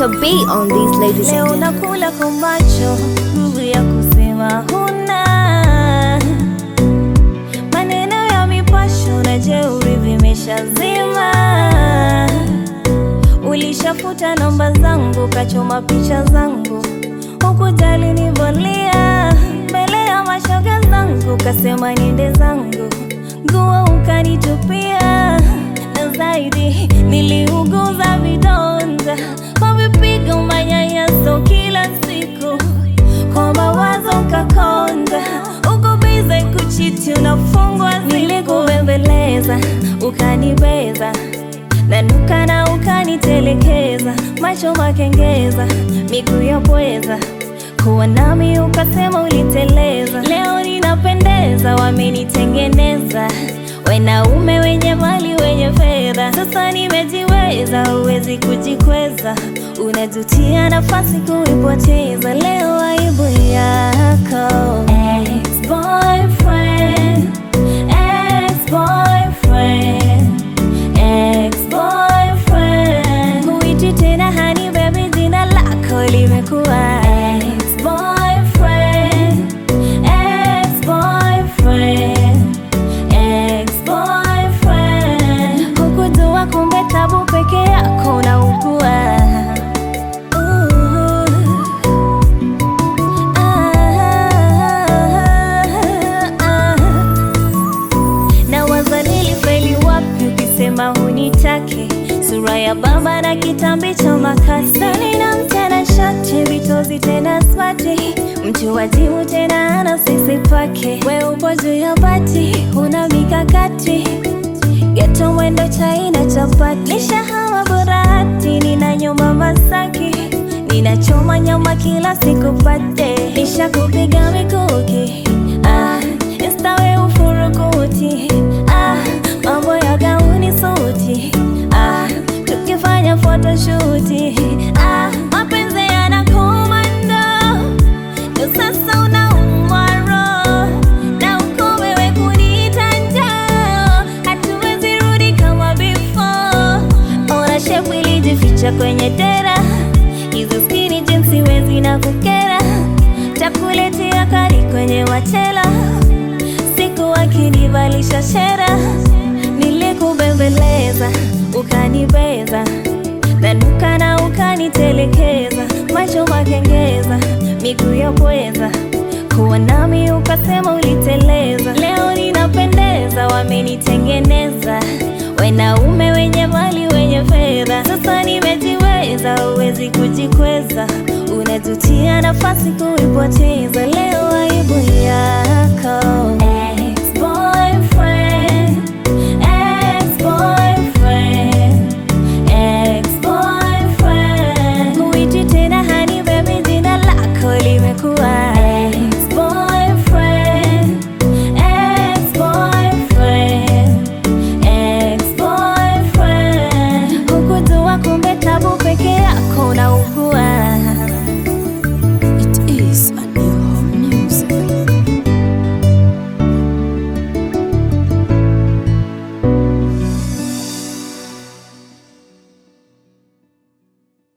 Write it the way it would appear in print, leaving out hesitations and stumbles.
Dr. B on these, ladies and leo gentlemen. nakula kwa macho, nguvu ya kusema huna. Maneno ya mipasho na jeuri vimeshazima. Ulishafuta namba zangu, kachoma picha zangu, hukujali nivolia. Mbele ya mashoga zangu, kasema niende zangu, nguo ukanitupia. Na zaidi niliuguza vidonda kwa vipigo, manyanyaso kila siku, kwa mawazo kakonda. Uko bize kuchiti, unafungwa zipu. Nilikubembeleza, ukanibeza, nanuka na ukanitelekeza. Macho makengeza, miguu ya pweza, kuwa nami ukasema uliteleza. Leo ninapendeza, wamenitengeneza, wanaume wenye mali wenye fedha. Sasa nimejiweza, huwezi kujikweza, unajutia nafasi kuipoteza. Leo aibu yako ex-boyfriend, ex-boyfriend, ex-boyfriend. Huiti tena honey baby, jina lako limekuwa ex-boyfriend, ex-boyfriend, ex-boyfriend. Hukujua kumbe tabu peke yako unaugua. Na waza nilifeli wapi ukisema hunitaki. Sura ya baba na kitambi cha makasi, nina mtana shati, vitozi tena smati, mtu wajibu tena ana sisi pake. We upo juu ya bati, una mikakati, geto mwendo chaina chapati. Nishahama Burahati, nina nyuma Masaki, ninachoma nyama kila siku pate. Nishakupiga mikuki, instawe ufurukuti, mambo ya gauni suti, tukifanya photoshoot, mapenzi yanakomando. Ndio sasa unaumwa roho, na uko wewe kuniita njaa. Hatuwezi rudi kama before. Ona shepu ilijificha kwenye dera, hizo skinny jeans siwezi na kukera. Takuletea kari kwenye machela, siku wakinivalisha shera. Nilikubembeleza, ukanibeza, nanuka na ukanitelekeza. Macho makengeza, miguu ya pweza, kuwa nami ukasema uliteleza. Leo ninapendeza, wamenitengeneza, wanaume wenye mali wenye fedha. Sasa nimejiweza, huwezi kujikweza, unajutia nafasi kuipoteza. Leo aibu yako